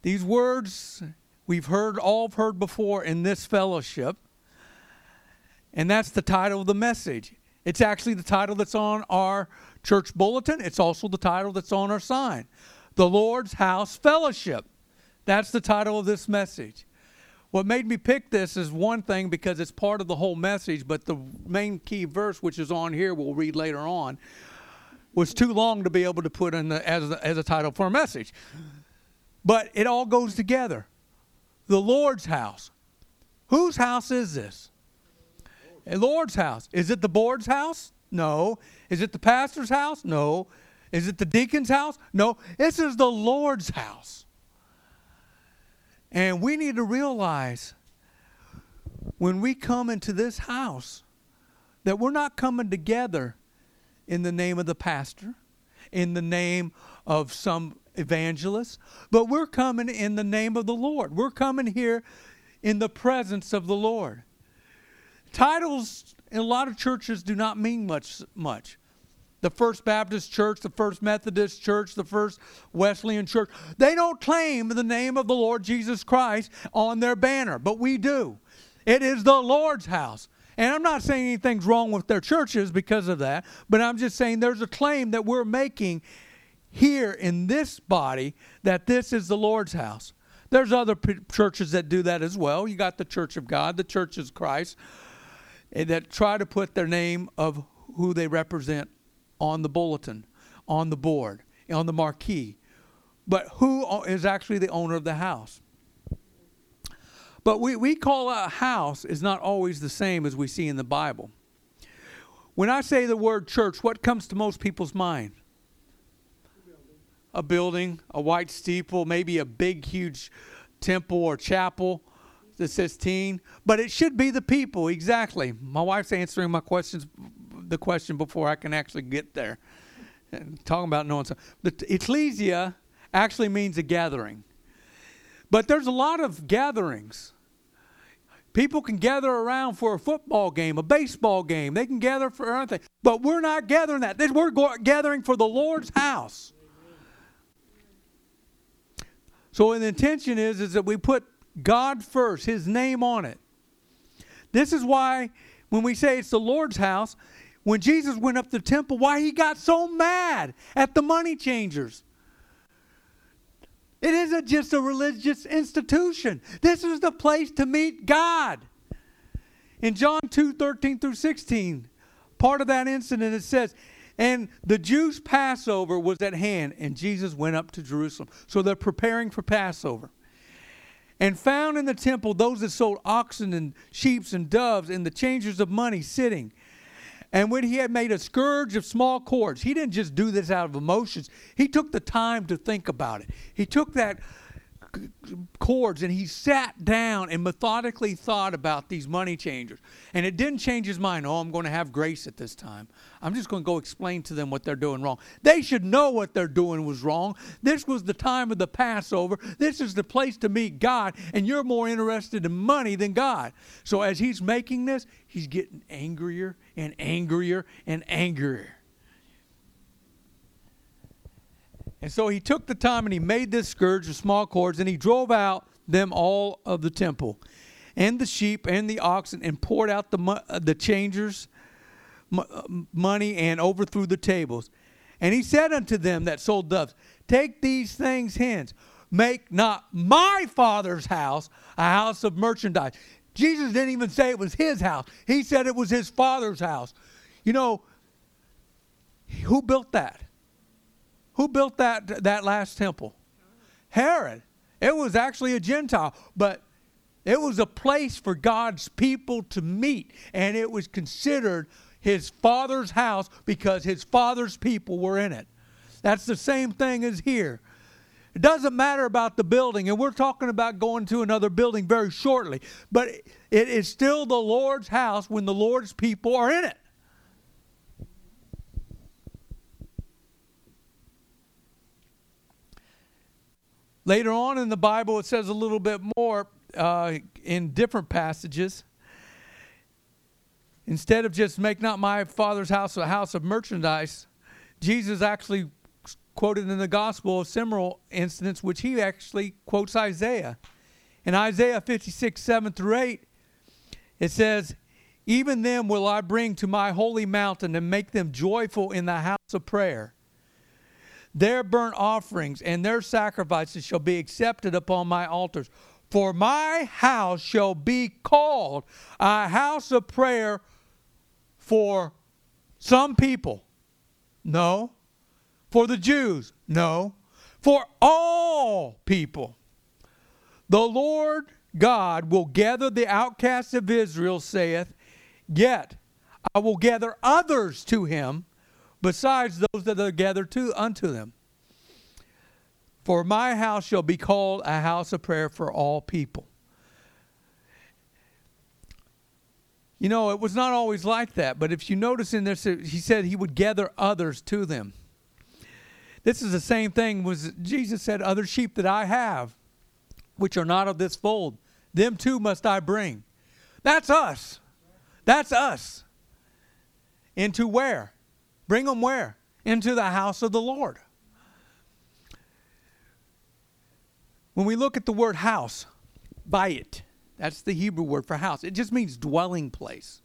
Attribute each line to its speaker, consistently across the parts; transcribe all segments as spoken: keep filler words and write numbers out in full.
Speaker 1: These words we've heard, all heard before in this fellowship. And that's the title of the message. It's actually the title that's on our church bulletin. It's also the title that's on our sign. The Lord's House Fellowship. That's the title of this message. What made me pick this is one thing because it's part of the whole message, but the main key verse, which is on here, we'll read later on, was too long to be able to put in the, as, a, as a title for a message. But it all goes together. The Lord's house. Whose house is this? A Lord's house. Is it the board's house? No. Is it the pastor's house? No. Is it the deacon's house? No. This is the Lord's house. And we need to realize when we come into this house that we're not coming together in the name of the pastor, in the name of some evangelist, but we're coming in the name of the Lord. We're coming here in the presence of the Lord. Titles in a lot of churches do not mean much. much. The First Baptist Church, the First Methodist Church, the First Wesleyan Church, they don't claim the name of the Lord Jesus Christ on their banner, but we do. It is the Lord's house. And I'm not saying anything's wrong with their churches because of that, but I'm just saying there's a claim that we're making here in this body that this is the Lord's house. There's other p- churches that do that as well. You got the Church of God, the Church of Christ, that try to put their name of who they represent on the bulletin, on the board, on the marquee. But who is actually the owner of the house? But we, we call a house is not always the same as we see in the Bible. When I say the word church, what comes to most people's mind? A building, a white steeple, maybe a big, huge temple or chapel that says teen. But it should be the people, exactly. My wife's answering my questions, the question before I can actually get there. And talking about knowing something. The ecclesia actually means a gathering. But there's a lot of gatherings. People can gather around for a football game, a baseball game. They can gather for anything. But we're not gathering that. We're gathering for the Lord's house. So the intention is, is that we put God first, His name on it. This is why when we say it's the Lord's house, when Jesus went up to the temple, why He got so mad at the money changers. It isn't just a religious institution. This is the place to meet God. In John two, thirteen through sixteen, part of that incident, it says, and the Jews' Passover was at hand, and Jesus went up to Jerusalem. So they're preparing for Passover. And found in the temple those that sold oxen and sheep and doves and the changers of money sitting. And when he had made a scourge of small cords, he didn't just do this out of emotions. He took the time to think about it. He took that cords and he sat down and methodically thought about these money changers. And it didn't change his mind. Oh, I'm going to have grace at this time. I'm just going to go explain to them what they're doing wrong. They should know what they're doing was wrong. This was the time of the Passover. This is the place to meet God. And you're more interested in money than God. So as he's making this, he's getting angrier and angrier and angrier. And so he took the time and he made this scourge of small cords and he drove out them all of the temple and the sheep and the oxen and poured out the mo- the changers' m- money and overthrew the tables. And he said unto them that sold doves, take these things hence, make not my Father's house a house of merchandise. Jesus didn't even say it was his house. He said it was his Father's house. You know, who built that? Who built that that last temple? Herod. It was actually a Gentile, but it was a place for God's people to meet, and it was considered his Father's house because his Father's people were in it. That's the same thing as here. It doesn't matter about the building, and we're talking about going to another building very shortly, but it is still the Lord's house when the Lord's people are in it. Later on in the Bible, it says a little bit more uh, in different passages. Instead of just make not my Father's house a house of merchandise, Jesus actually quoted in the gospel a similar instance, which he actually quotes Isaiah. In Isaiah fifty-six, seven through eight, it says, even them will I bring to my holy mountain and make them joyful in the house of prayer. Their burnt offerings and their sacrifices shall be accepted upon my altars. For my house shall be called a house of prayer for some people. No. For the Jews. No. For all people. The Lord God will gather the outcasts of Israel, saith, yet I will gather others to him, besides those that are gathered to unto them. For my house shall be called a house of prayer for all people. You know, it was not always like that, but if you notice in this, he said he would gather others to them. This is the same thing was Jesus said, other sheep that I have, which are not of this fold, them too must I bring. That's us. That's us. Into where? Bring them where? Into the house of the Lord. When we look at the word house, bayit, that's the Hebrew word for house. It just means dwelling place.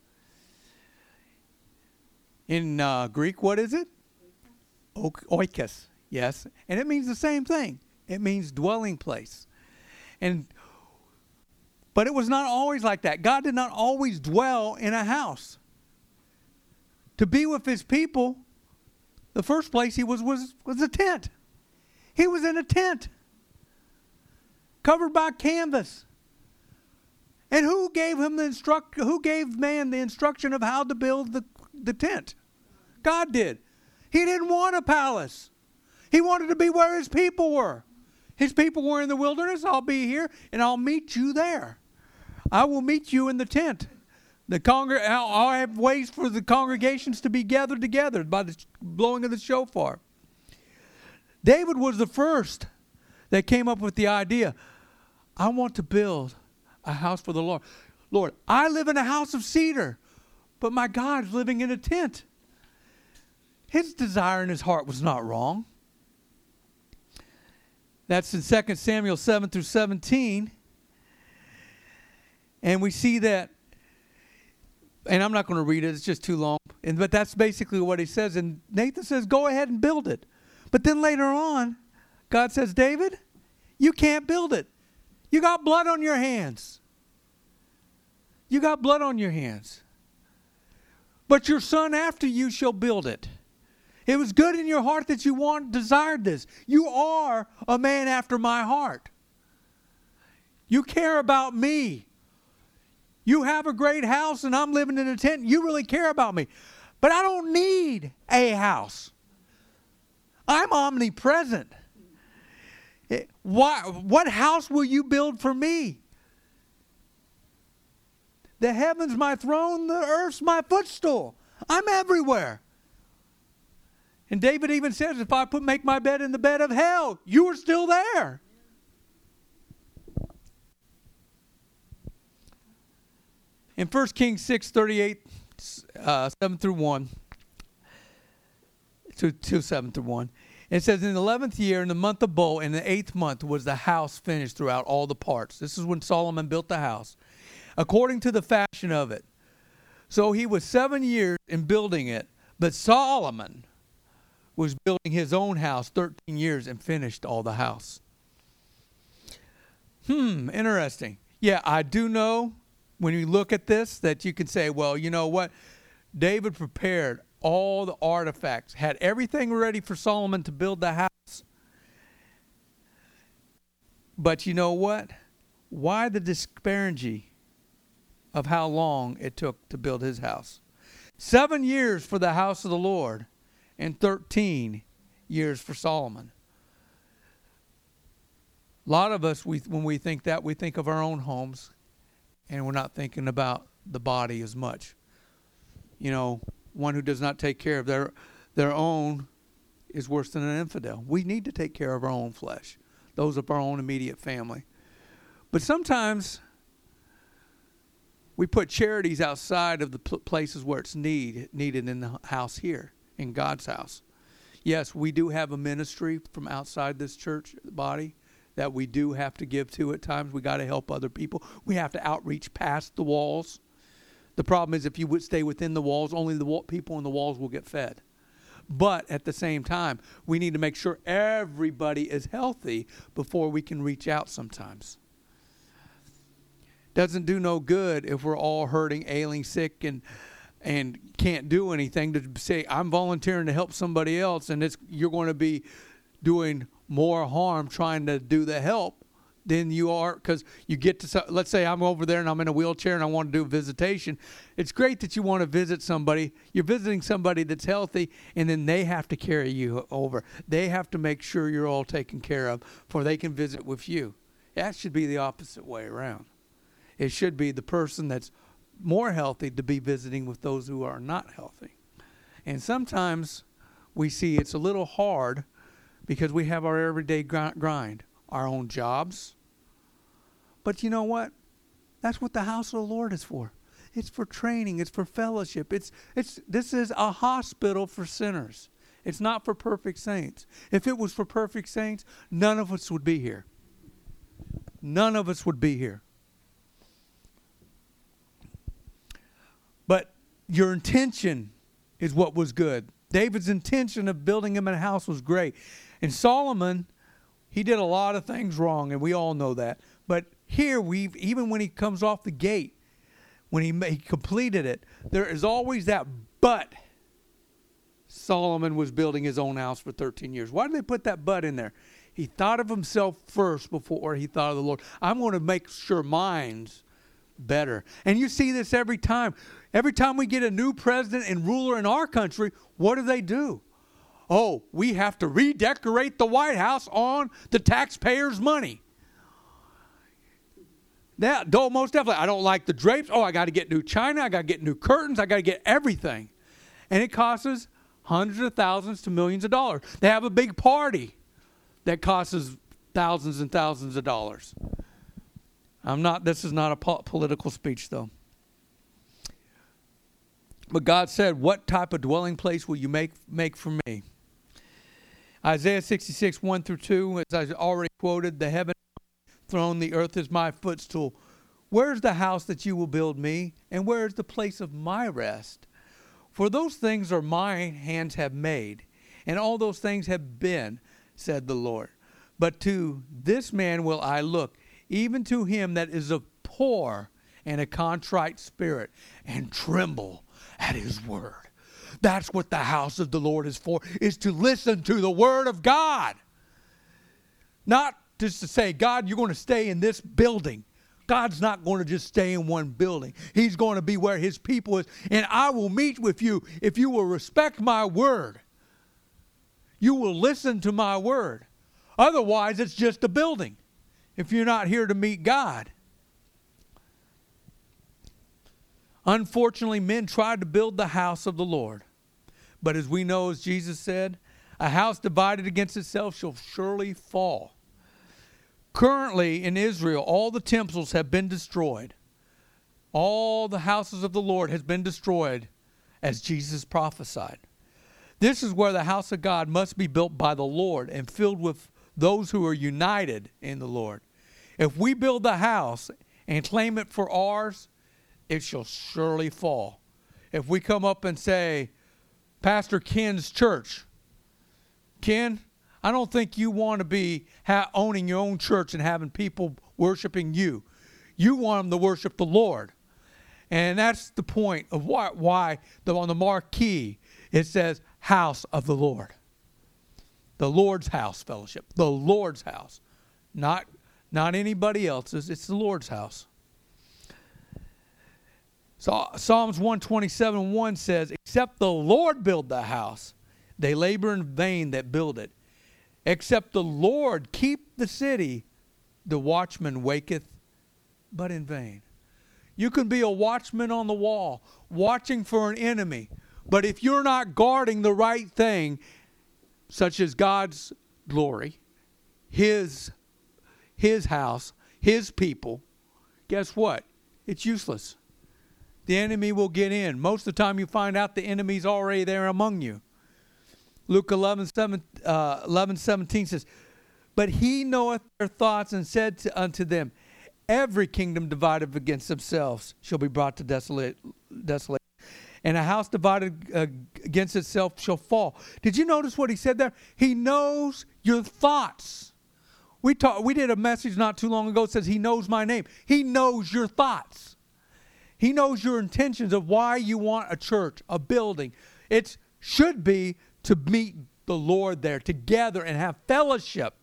Speaker 1: In uh, Greek, what is it? Oikos, yes. And it means the same thing. It means dwelling place. And but it was not always like that. God did not always dwell in a house. To be with his people, the first place he was was, was a tent. He was in a tent. Covered by canvas. And who gave him the instruct who gave man the instruction of how to build the, the tent? God did. He didn't want a palace. He wanted to be where his people were. His people were in the wilderness. I'll be here and I'll meet you there. I will meet you in the tent. The congr- I'll have ways for the congregations to be gathered together by the blowing of the shofar. David was the first that came up with the idea. I want to build a house for the Lord. Lord, I live in a house of cedar, but my God is living in a tent. His desire in his heart was not wrong. That's in Second Samuel seven through seventeen. And we see that, and I'm not going to read it, it's just too long. And, but that's basically what he says. And Nathan says, go ahead and build it. But then later on, God says, David, you can't build it. You got blood on your hands. You got blood on your hands. But your son after you shall build it. It was good in your heart that you want, desired this. You are a man after my heart. You care about me. You have a great house and I'm living in a tent. You really care about me. But I don't need a house. I'm omnipresent. Why, what house will you build for me? The heavens my throne, the earth's my footstool. I'm everywhere. And David even says, if I put make my bed in the bed of hell, you are still there. In First Kings six thirty-eight, uh, seven through one, two, two, seven through one, it says, in the eleventh year, in the month of Bul, in the eighth month, was the house finished throughout all the parts. This is when Solomon built the house, according to the fashion of it. So he was seven years in building it, but Solomon was building his own house thirteen years and finished all the house. Hmm, interesting. Yeah, I do know when you look at this that you can say, well, you know what? David prepared all the artifacts, had everything ready for Solomon to build the house. But you know what? Why the disparity of how long it took to build his house? Seven years for the house of the Lord and thirteen years for Solomon. A lot of us, we, when we think that, we think of our own homes, and we're not thinking about the body as much. You know, one who does not take care of their their own is worse than an infidel. We need to take care of our own flesh, those of our own immediate family. But sometimes we put charities outside of the pl- places where it's need, needed in the house here, in God's house. Yes, we do have a ministry from outside this church body that we do have to give to at times. We got to help other people. We have to outreach past the walls. The problem is if you would stay within the walls, only the wall, people in the walls will get fed. But at the same time, we need to make sure everybody is healthy before we can reach out sometimes. Doesn't do no good if we're all hurting, ailing, sick, and and can't do anything to say, I'm volunteering to help somebody else, and it's you're going to be doing more harm trying to do the help than you are, because you get to, let's say I'm over there and I'm in a wheelchair and I want to do a visitation. It's great that you want to visit somebody. You're visiting somebody that's healthy, and then they have to carry you over. They have to make sure you're all taken care of before they can visit with you. That should be the opposite way around. It should be the person that's more healthy to be visiting with those who are not healthy. And sometimes we see it's a little hard because we have our everyday grind, our own jobs. But you know what? That's what the house of the Lord is for. It's for training. It's for fellowship. It's it's this is a hospital for sinners. It's not for perfect saints. If it was for perfect saints, none of us would be here. None of us would be here. But your intention is what was good. David's intention of building him a house was great. And Solomon, he did a lot of things wrong, and we all know that. But here, we even when he comes off the gate, when he, he completed it, there is always that but. Solomon was building his own house for thirteen years. Why did they put that but in there? He thought of himself first before he thought of the Lord. I'm going to make sure mine's better. And you see this every time. Every time we get a new president and ruler in our country, what do they do? Oh, we have to redecorate the White House on the taxpayers' money. That, though, most definitely, I don't like the drapes. Oh, I got to get new china. I got to get new curtains. I got to get everything. And it costs us hundreds of thousands to millions of dollars. They have a big party that costs us thousands and thousands of dollars. I'm not, this is not a po- political speech, though. But God said, what type of dwelling place will you make make for me? Isaiah sixty-six, one through two, as I already quoted, the heaven throne, the earth is my footstool. Where's the house that you will build me? And where is the place of my rest? For those things are my hands have made, and all those things have been, said the Lord. But to this man will I look, even to him that is of poor and a contrite spirit, and tremble at his word. That's what the house of the Lord is for, is to listen to the word of God. Not just to say, God, you're going to stay in this building. God's not going to just stay in one building. He's going to be where his people is. And I will meet with you if you will respect my word. You will listen to my word. Otherwise, it's just a building if you're not here to meet God. Unfortunately, men tried to build the house of the Lord. But as we know, as Jesus said, a house divided against itself shall surely fall. Currently in Israel, all the temples have been destroyed. All the houses of the Lord has been destroyed, as Jesus prophesied. This is where the house of God must be built by the Lord and filled with those who are united in the Lord. If we build the house and claim it for ours, it shall surely fall. If we come up and say, Pastor Ken's church, Ken, I don't think you want to be ha- owning your own church and having people worshiping you. You want them to worship the Lord. And that's the point of why, why the, on the marquee it says house of the Lord. The Lord's house fellowship. The Lord's house. Not, not anybody else's. It's the Lord's house. So Psalms one twenty-seven one says, except the Lord build the house, they labor in vain that build it. Except the Lord keep the city, the watchman waketh, but in vain. You can be a watchman on the wall, watching for an enemy. But if you're not guarding the right thing, such as God's glory, His, His house, His people, guess what? It's useless. The enemy will get in. Most of the time you find out the enemy's already there among you. Luke eleven, seven, uh, eleven seventeen says, but he knoweth their thoughts, and said to, unto them, every kingdom divided against themselves shall be brought to desolate, desolation, and a house divided uh, against itself shall fall. Did you notice what he said there? He knows your thoughts. We talk, we did a message not too long ago that says he knows my name. He knows your thoughts. He knows your intentions of why you want a church, a building. It should be to meet the Lord there together and have fellowship.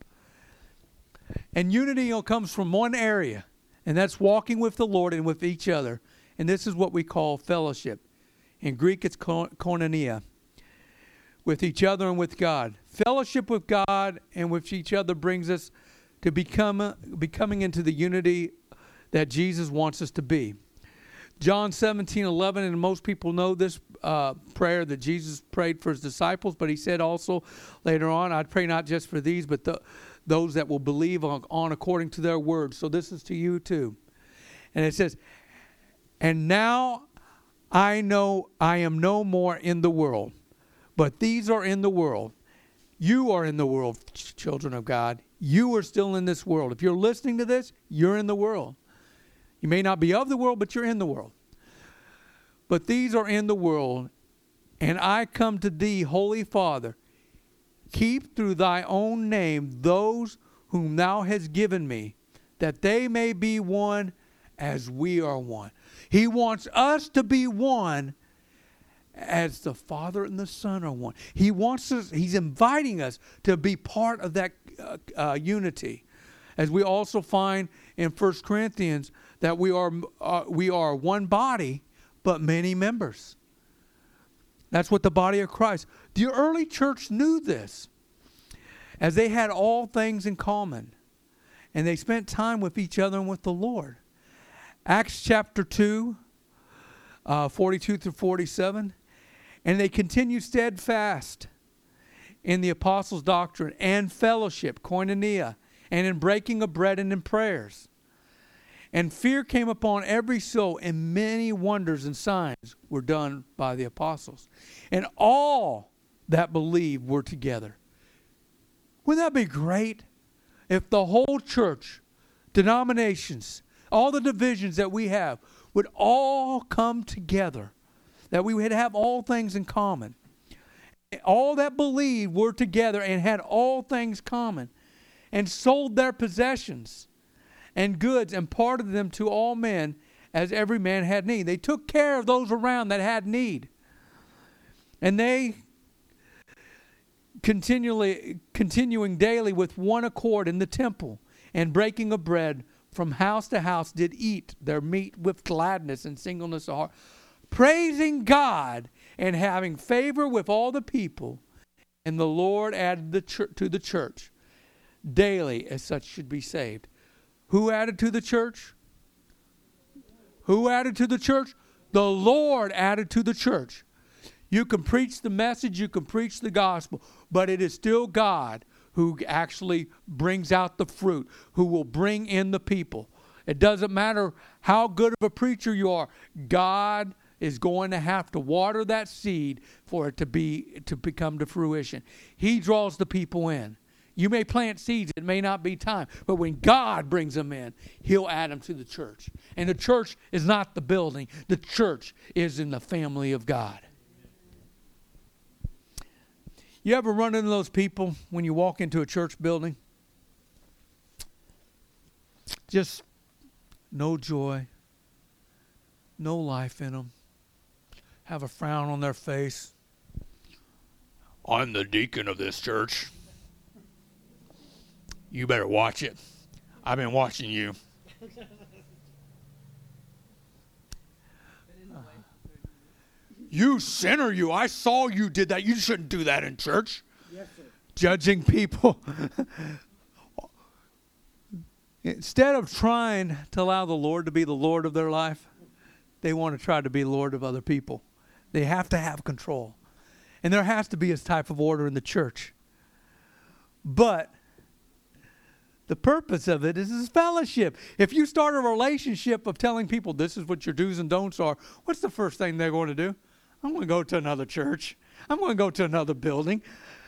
Speaker 1: And unity, you know, comes from one area, and that's walking with the Lord and with each other. And this is what we call fellowship. In Greek, it's koinonia, with each other and with God. Fellowship with God and with each other brings us to become becoming into the unity that Jesus wants us to be. John seventeen eleven, and most people know this uh, prayer that Jesus prayed for his disciples, but he said also later on, I'd pray not just for these, but the, those that will believe on, on according to their word. So this is to you too. And it says, and now I know I am no more in the world, but these are in the world. You are in the world, ch- children of God. You are still in this world. If you're listening to this, you're in the world. You may not be of the world, but you're in the world. But these are in the world, and I come to thee, Holy Father. Keep through thy own name those whom thou hast given me, that they may be one as we are one. He wants us to be one as the Father and the Son are one. He wants us, he's inviting us to be part of that uh, uh, unity. As we also find in First Corinthians that we are uh, we are one body, but many members. That's what the body of Christ. The early church knew this, as they had all things in common, and they spent time with each other and with the Lord. Acts chapter two, uh, forty-two through forty-seven, and they continued steadfast in the apostles' doctrine and fellowship, koinonia, and in breaking of bread and in prayers. And fear came upon every soul, and many wonders and signs were done by the apostles. And all that believed were together. Wouldn't that be great if the whole church, denominations, all the divisions that we have, would all come together, that we would have all things in common. All that believed were together and had all things common, and sold their possessions and goods and parted them to all men as every man had need. They took care of those around that had need. And they continually, continuing daily with one accord in the temple and breaking of bread from house to house, did eat their meat with gladness and singleness of heart, praising God and having favor with all the people. And the Lord added the ch- to the church daily as such should be saved. Who added to the church? Who added to the church? The Lord added to the church. You can preach the message, you can preach the gospel, but it is still God who actually brings out the fruit, who will bring in the people. It doesn't matter how good of a preacher you are. God is going to have to water that seed for it to be to become to fruition. He draws the people in. You may plant seeds, it may not be time, but when God brings them in, he'll add them to the church. And the church is not the building. The church is in the family of God. You ever run into those people when you walk into a church building? Just no joy, no life in them, have a frown on their face. I'm the deacon of this church. You better watch it. I've been watching you. Uh, you sinner, you. I saw you did that. You shouldn't do that in church. Yes, sir. Judging people. Instead of trying to allow the Lord to be the Lord of their life, they want to try to be Lord of other people. They have to have control. And there has to be a type of order in the church. But the purpose of it is this fellowship. If you start a relationship of telling people this is what your do's and don'ts are, what's the first thing they're going to do? I'm going to go to another church. I'm going to go to another building.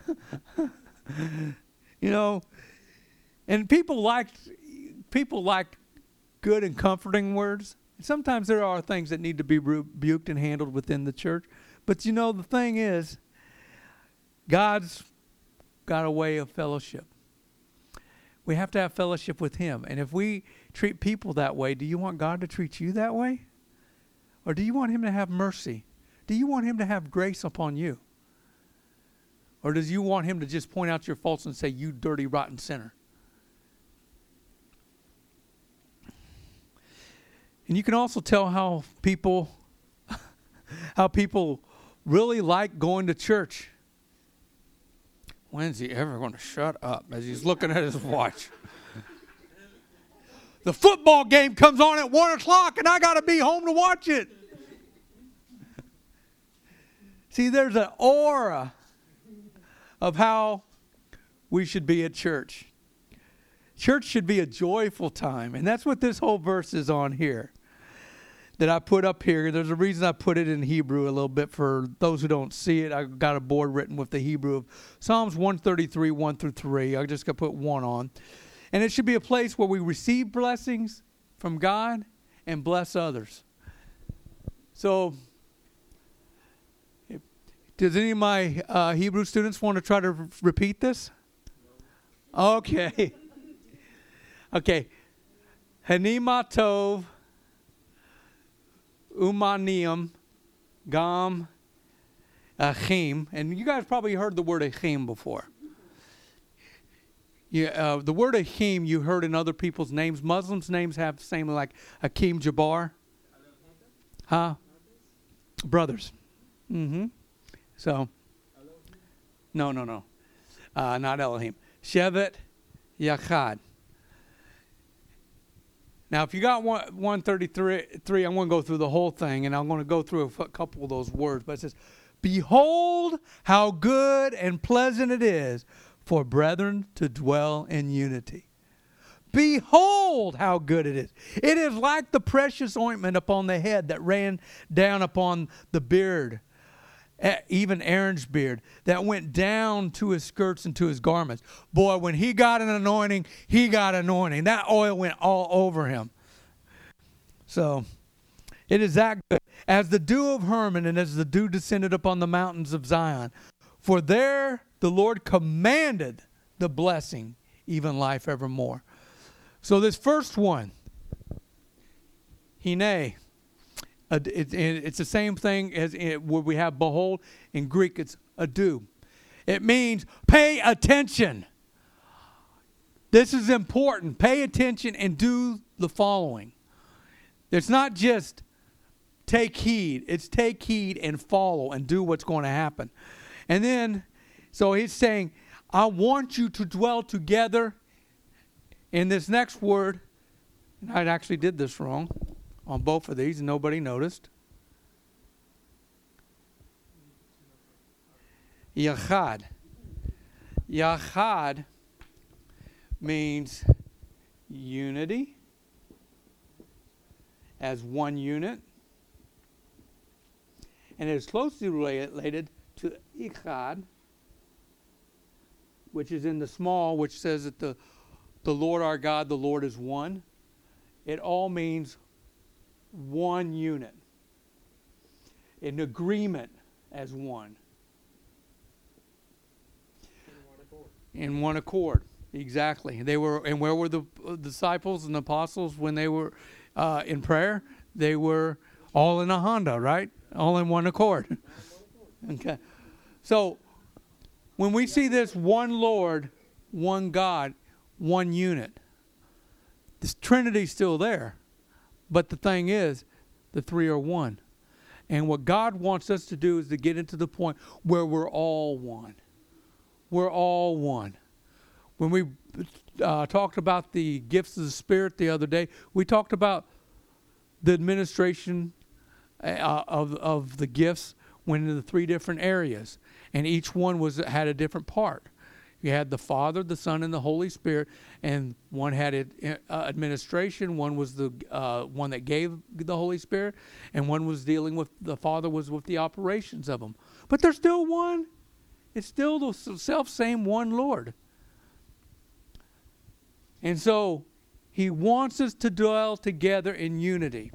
Speaker 1: You know, and people like people like good and comforting words. Sometimes there are things that need to be rebuked and handled within the church. But you know, the thing is, God's got a way of fellowship. We have to have fellowship with him. And if we treat people that way, do you want God to treat you that way? Or do you want him to have mercy? Do you want him to have grace upon you? Or does you want him to just point out your faults and say, you dirty, rotten sinner? And you can also tell how people, how people really like going to church. When's he ever going to shut up? As he's looking at his watch. The football game comes on at one o'clock and I got to be home to watch it. See, there's an aura of how we should be at church. Church should be a joyful time. And that's what this whole verse is on here that I put up here. There's a reason I put it in Hebrew a little bit for those who don't see it. I got a board written with the Hebrew of Psalms one thirty-three, one through three. I just got to put one on. And it should be a place where we receive blessings from God and bless others. So, does any of my uh, Hebrew students want to try to r- repeat this? Okay. Okay. Hanima Tov Umanium Gam Achim. And you guys probably heard the word Achim before. Yeah, uh, the word Achim you heard in other people's names. Muslims' names have the same like Akim Jabbar. Huh? Brothers. Mm-hmm. So, no, no, no. Uh, not Elohim. Shevet Yachad. Now, if you got one, one thirty-three, three, I'm going to go through the whole thing, and I'm going to go through a f- couple of those words. But it says, behold how good and pleasant it is for brethren to dwell in unity. Behold how good it is. It is like the precious ointment upon the head that ran down upon the beard, even Aaron's beard, that went down to his skirts and to his garments. Boy, when he got an anointing, he got anointing. That oil went all over him. So, it is that good. As the dew of Hermon and as the dew descended upon the mountains of Zion. For there the Lord commanded the blessing, even life evermore. So this first one, Hine. Uh, it, it, it's the same thing as it, where we have behold. In Greek, it's ado. It means pay attention. This is important. Pay attention and do the following. It's not just take heed. It's take heed and follow and do what's going to happen. And then, so he's saying, I want you to dwell together. In this next word, and I actually did this wrong on both of these, and nobody noticed. Yachad. Yachad means unity as one unit. And it is closely related to Ichad, which is in the small, which says that the, the Lord our God, the Lord is one. It all means one unit, in agreement as one. In one accord. In one accord, exactly. They were, and where were the uh, disciples and the apostles when they were uh, in prayer? They were all in a Honda, right? All in one accord. Okay. So when we see this one Lord, one God, one unit, this Trinity's still there. But the thing is, the three are one. And what God wants us to do is to get into the point where we're all one. We're all one. When we uh, talked about the gifts of the Spirit the other day, we talked about the administration uh, of of the gifts went into the three different areas. And each one was had a different part. You had the Father, the Son, and the Holy Spirit, and one had it, uh, administration. One was the uh, one that gave the Holy Spirit, and one was dealing with the Father was with the operations of them. But they're still one. It's still the self-same one Lord. And so he wants us to dwell together in unity.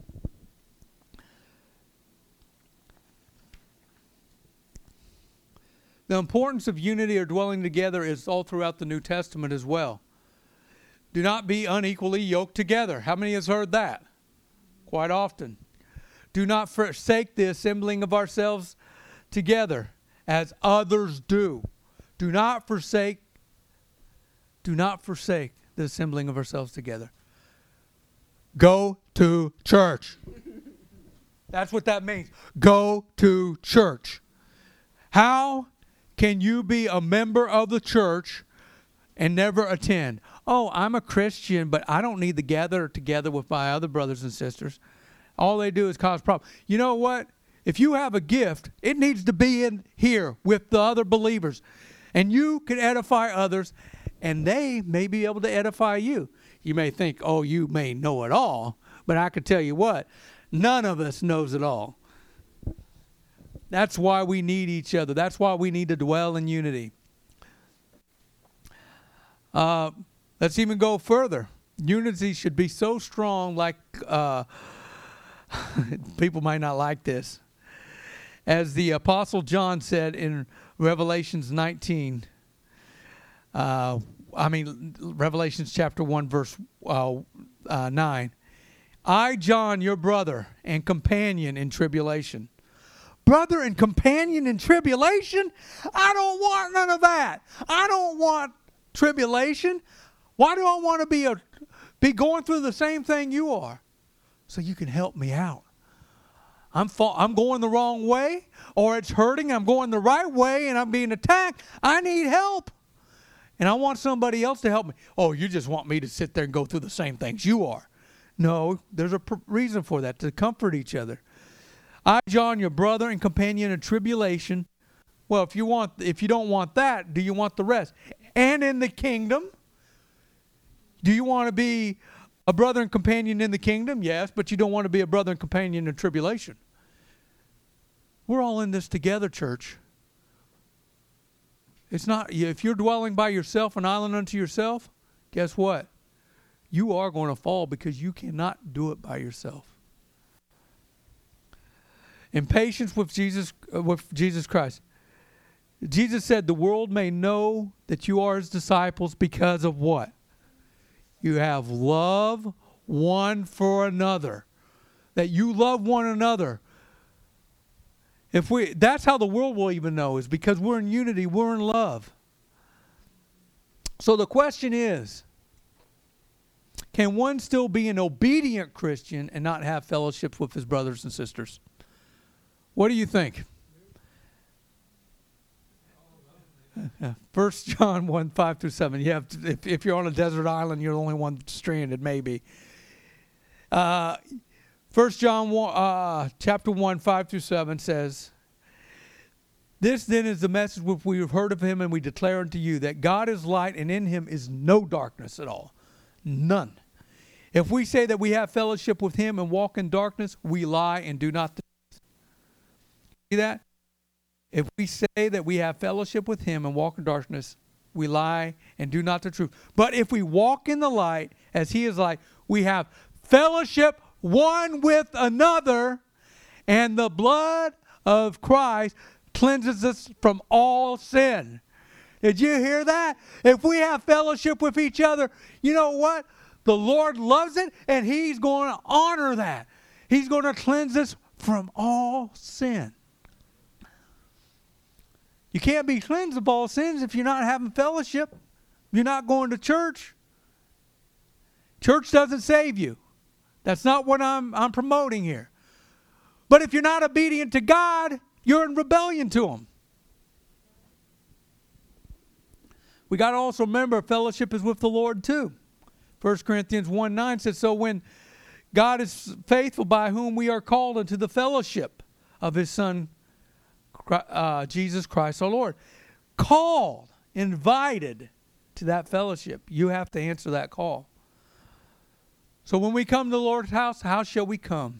Speaker 1: The importance of unity or dwelling together is all throughout the New Testament as well. Do not be unequally yoked together. How many has heard that? Quite often. Do not forsake the assembling of ourselves together as others do. Do not forsake, do not forsake the assembling of ourselves together. Go to church. That's what that means. Go to church. How can you be a member of the church and never attend? Oh, I'm a Christian, but I don't need to gather together with my other brothers and sisters. All they do is cause problems. You know what? If you have a gift, it needs to be in here with the other believers. And you can edify others, and they may be able to edify you. You may think, oh, you may know it all. But I can tell you what, none of us knows it all. That's why we need each other. That's why we need to dwell in unity. Uh, let's even go further. Unity should be so strong, like uh, people might not like this. As the Apostle John said in Revelations nineteen, uh, I mean, Revelations chapter one, verse uh, uh, nine. I, John, your brother and companion in tribulation. Brother and companion in tribulation? I don't want none of that. I don't want tribulation. Why do I want to be a be going through the same thing you are? So you can help me out. I'm fa- I'm going the wrong way, or it's hurting. I'm going the right way, and I'm being attacked. I need help, and I want somebody else to help me. Oh, you just want me to sit there and go through the same things you are. No, there's a pr- reason for that, to comfort each other. I, John, your brother and companion in tribulation. Well, if you want, if you don't want that, do you want the rest? And in the kingdom. Do you want to be a brother and companion in the kingdom? Yes, but you don't want to be a brother and companion in tribulation. We're all in this together, church. It's not, if you're dwelling by yourself, an island unto yourself, guess what? You are going to fall because you cannot do it by yourself. In patience with Jesus, uh, with Jesus Christ. Jesus said, the world may know that you are his disciples because of what? You have love one for another. That you love one another. If we, that's how the world will even know, is because we're in unity, we're in love. So the question is, can one still be an obedient Christian and not have fellowship with his brothers and sisters? What do you think? First John one, five through seven. You have to, if, if you're on a desert island, you're the only one stranded, maybe. Uh, First John one, uh, chapter one, five through seven says, this then is the message which we have heard of him, and we declare unto you that God is light, and in him is no darkness at all. None. If we say that we have fellowship with him and walk in darkness, we lie and do not the truth. See that? If we say that we have fellowship with him and walk in darkness, we lie and do not the truth. But if we walk in the light, as he is light, we have fellowship one with another, and the blood of Christ cleanses us from all sin. Did you hear that? If we have fellowship with each other, you know what? The Lord loves it, and he's going to honor that. He's going to cleanse us from all sin. You can't be cleansed of all sins if you're not having fellowship. You're not going to church. Church doesn't save you. That's not what I'm, I'm promoting here. But if you're not obedient to God, you're in rebellion to him. We got to also remember fellowship is with the Lord too. First Corinthians one nine says, so when God is faithful, by whom we are called into the fellowship of his Son, uh, Jesus Christ our Lord. Called, invited to that fellowship. You have to answer that call. So when we come to the Lord's house, how shall we come?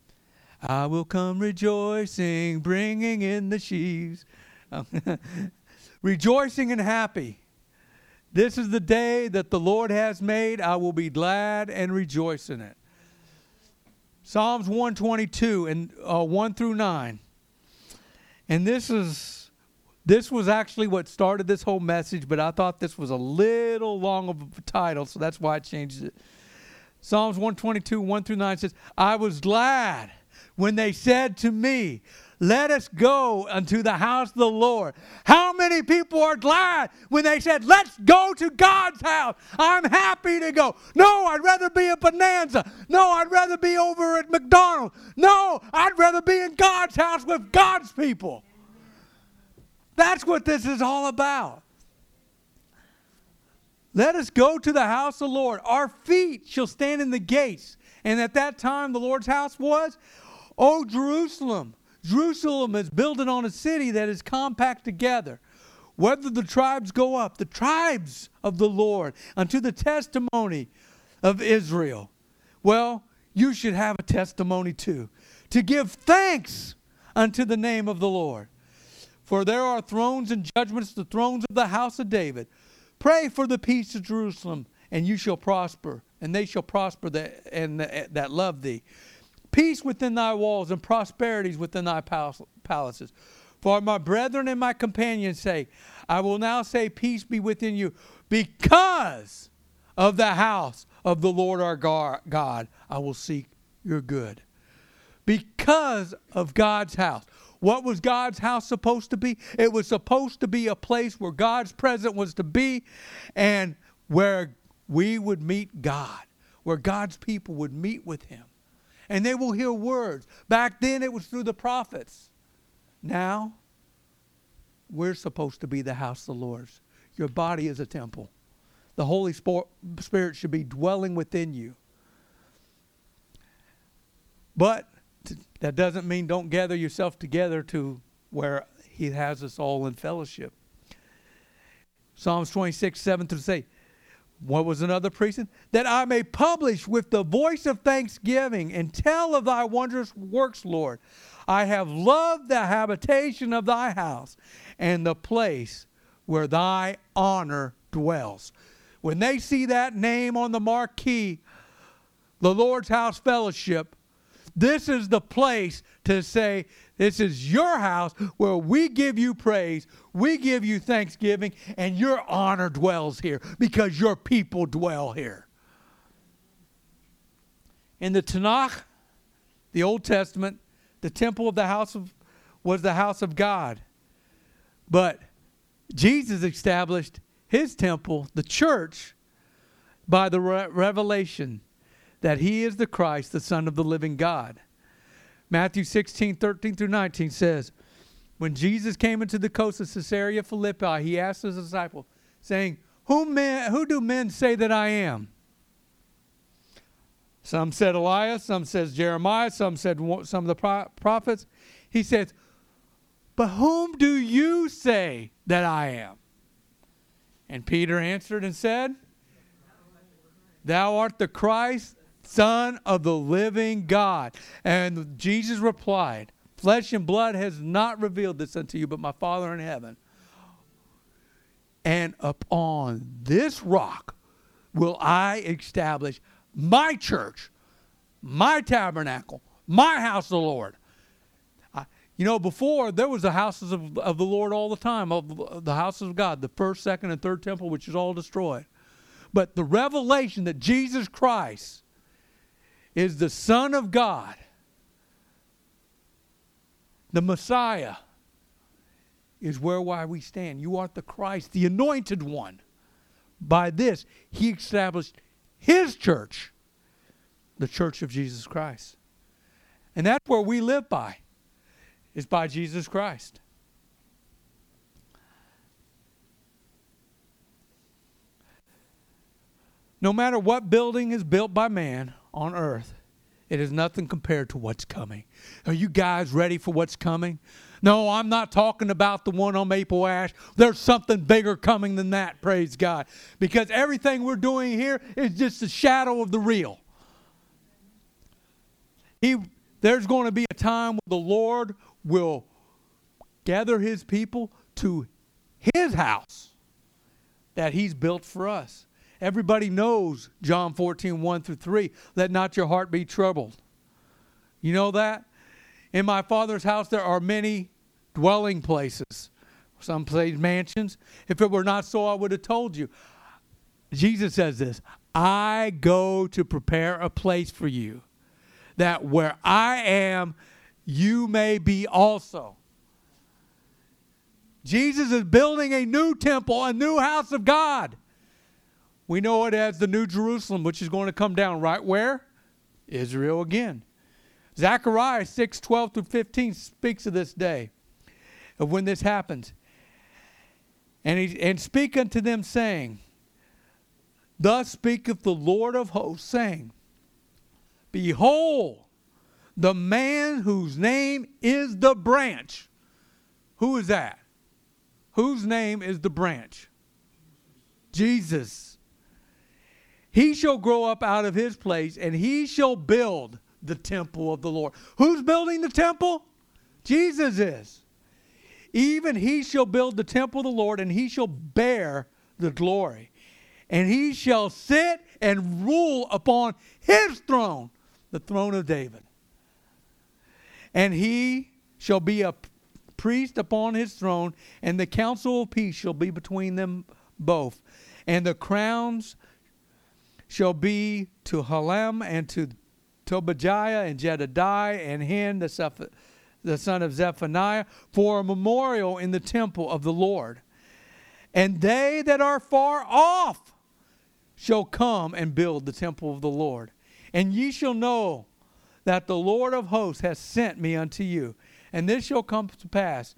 Speaker 1: I will come rejoicing, bringing in the sheaves. rejoicing and happy. This is the day that the Lord has made. I will be glad and rejoice in it. Psalms one twenty-two and uh, one through nine. And this is this was actually what started this whole message, but I thought this was a little long of a title, so that's why I changed it. Psalms one twenty-two, one through nine says, I was glad when they said to me, let us go unto the house of the Lord. How many people are glad when they said, let's go to God's house? I'm happy to go. No, I'd rather be at Bonanza. No, I'd rather be over at McDonald's. No, I'd rather be in God's house with God's people. That's what this is all about. Let us go to the house of the Lord. Our feet shall stand in the gates. And at that time, the Lord's house was, O Jerusalem. Jerusalem is building on a city that is compact together. Whether the tribes go up, the tribes of the Lord, unto the testimony of Israel. Well, you should have a testimony too. To give thanks unto the name of the Lord. For there are thrones and judgments, the thrones of the house of David. Pray for the peace of Jerusalem, and you shall prosper, and they shall prosper that, and that love thee. Peace within thy walls, and prosperities within thy palaces. For my brethren and my companions' sake, I will now say, peace be within you, because of the house of the Lord our God, I will seek your good. Because of God's house. What was God's house supposed to be? It was supposed to be a place where God's presence was to be and where we would meet God, where God's people would meet with him. And they will hear words. Back then it was through the prophets. Now we're supposed to be the house of the Lord. Your body is a temple. The Holy Spirit should be dwelling within you. But that doesn't mean don't gather yourself together to where he has us all in fellowship. Psalms twenty-six, seven through eight. What was another precept? That I may publish with the voice of thanksgiving and tell of thy wondrous works, Lord. I have loved the habitation of thy house and the place where thy honor dwells. When they see that name on the marquee, the Lord's House Fellowship, this is the place to say, this is your house where we give you praise, we give you thanksgiving, and your honor dwells here because your people dwell here. In the Tanakh, the Old Testament, the temple of the house of was the house of God. But Jesus established his temple, the church, by the re- revelation that he is the Christ, the Son of the living God. Matthew sixteen, thirteen through nineteen says, when Jesus came into the coast of Caesarea Philippi, he asked his disciples, saying, who, men, who do men say that I am? Some said Elias, some says Jeremiah, some said some of the pro- prophets. He says, but whom do you say that I am? And Peter answered and said, thou art the Christ, Son of the living God. And Jesus replied, flesh and blood has not revealed this unto you, but my Father in heaven. And upon this rock will I establish my church, my tabernacle, my house of the Lord. I, you know, before there was the houses of, of the Lord all the time, of the houses of God, the first, second, and third temple, which is all destroyed. But the revelation that Jesus Christ is the Son of God, the Messiah, is where why we stand. You are the Christ, the anointed one. By this, he established his church, the church of Jesus Christ. And that's where we live by, is by Jesus Christ. No matter what building is built by man on earth, it is nothing compared to what's coming. Are you guys ready for what's coming? No, I'm not talking about the one on Maple Ash. There's something bigger coming than that, praise God. Because everything we're doing here is just a shadow of the real. He, there's going to be a time when the Lord will gather his people to his house that he's built for us. Everybody knows John fourteen, one through three. Let not your heart be troubled. You know that? In my Father's house there are many dwelling places. Some say mansions. If it were not so, I would have told you. Jesus says this, I go to prepare a place for you, that where I am, you may be also. Jesus is building a new temple, a new house of God. We know it as the New Jerusalem, which is going to come down right where? Israel again. Zechariah six, twelve through fifteen speaks of this day, of when this happens. And, he, and speak unto them, saying, thus speaketh the Lord of hosts, saying, behold, the man whose name is the branch. Who is that? Whose name is the branch? Jesus. He shall grow up out of his place, and he shall build the temple of the Lord. Who's building the temple? Jesus is. Even he shall build the temple of the Lord, and he shall bear the glory. And he shall sit and rule upon his throne, the throne of David. And he shall be a priest upon his throne, and the council of peace shall be between them both. And the crowns shall be to Halem and to Tobijah and Jedediah and Hen, the, Seph- the son of Zephaniah, for a memorial in the temple of the Lord. And they that are far off shall come and build the temple of the Lord. And ye shall know that the Lord of hosts has sent me unto you. And this shall come to pass.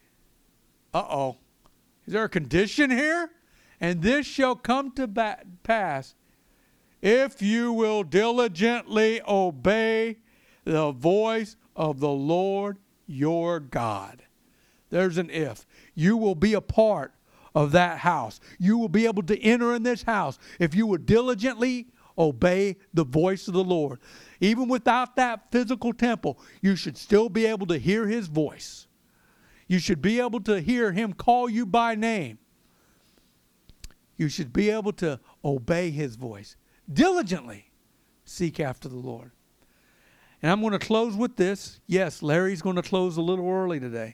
Speaker 1: Uh-oh. Is there a condition here? And this shall come to ba- pass if you will diligently obey the voice of the Lord your God. There's an if. You will be a part of that house. You will be able to enter in this house if you will diligently obey the voice of the Lord. Even without that physical temple, you should still be able to hear his voice. You should be able to hear him call you by name. You should be able to obey his voice. Diligently seek after the Lord. And I'm going to close with this. Yes, Larry's going to close a little early today.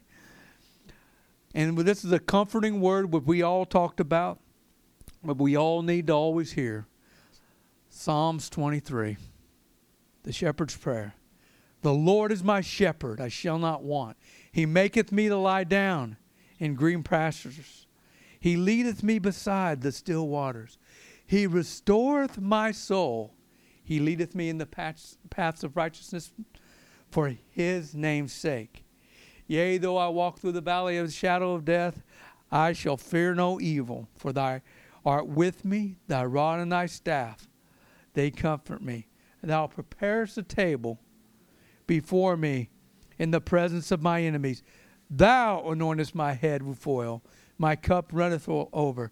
Speaker 1: And this is a comforting word that we all talked about, but we all need to always hear. Psalms twenty-three, the shepherd's prayer. The Lord is my shepherd, I shall not want. He maketh me to lie down in green pastures. He leadeth me beside the still waters. He restoreth my soul. He leadeth me in the paths of righteousness for his name's sake. Yea, though I walk through the valley of the shadow of death, I shall fear no evil, for thou art with me, thy rod and thy staff, they comfort me. Thou preparest a table before me in the presence of my enemies. Thou anointest my head with oil. My cup runneth over.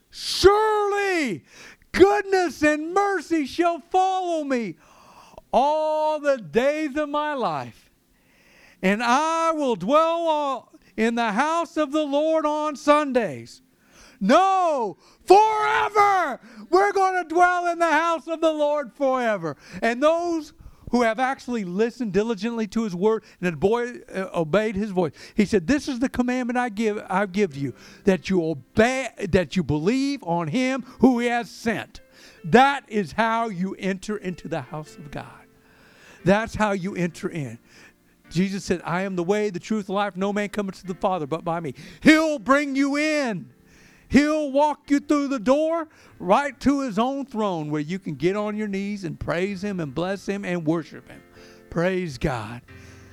Speaker 1: Surely goodness and mercy shall follow me all the days of my life. And I will dwell in the house of the Lord on Sundays. No, forever. We're going to dwell in the house of the Lord forever. And those who have actually listened diligently to his word and obeyed his voice. He said, this is the commandment I give I give you, that you obey, that you believe on him who he has sent. That is how you enter into the house of God. That's how you enter in. Jesus said, I am the way, the truth, the life. No man cometh to the Father but by me. He'll bring you in. He'll walk you through the door right to his own throne where you can get on your knees and praise him and bless him and worship him. Praise God.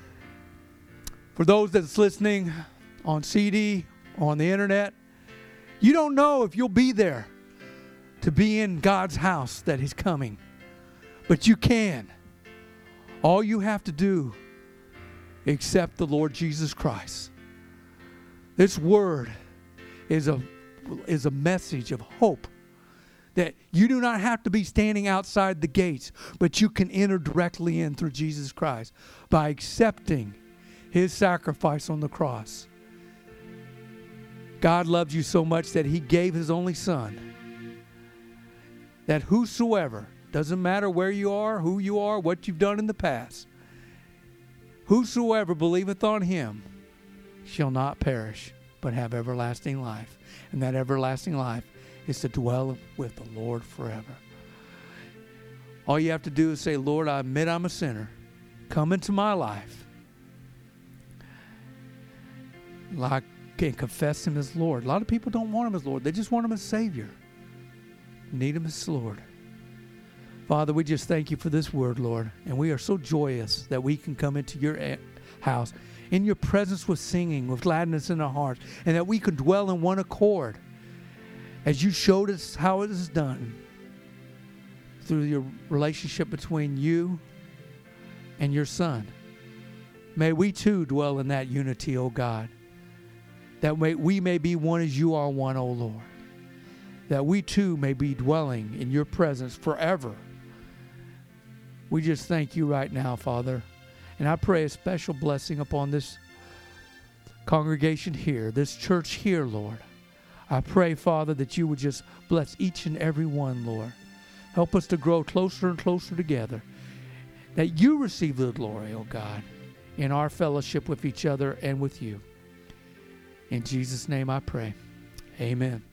Speaker 1: For those that's listening on C D, on the internet, you don't know if you'll be there to be in God's house that is coming. But you can. All you have to do is accept the Lord Jesus Christ. This word is a is a message of hope that you do not have to be standing outside the gates, but you can enter directly in through Jesus Christ by accepting his sacrifice on the cross. God loves you so much that he gave his only son. That whosoever, doesn't matter where you are, who you are, what you've done in the past, whosoever believeth on him shall not perish, but have everlasting life. And that everlasting life is to dwell with the Lord forever. All you have to do is say, Lord, I admit I'm a sinner. Come into my life. Like, and confess him as Lord. A lot of people don't want him as Lord. They just want him as Savior. Need him as Lord. Father, we just thank you for this word, Lord. And we are so joyous that we can come into your house, in your presence with singing, with gladness in our hearts, and that we can dwell in one accord as you showed us how it is done through your relationship between you and your Son. May we too dwell in that unity, O God. That we may be one as you are one, O Lord. That we too may be dwelling in your presence forever. We just thank you right now, Father. And I pray a special blessing upon this congregation here, this church here, Lord. I pray, Father, that you would just bless each and every one, Lord. Help us to grow closer and closer together. That you receive the glory, O God, in our fellowship with each other and with you. In Jesus' name I pray. Amen.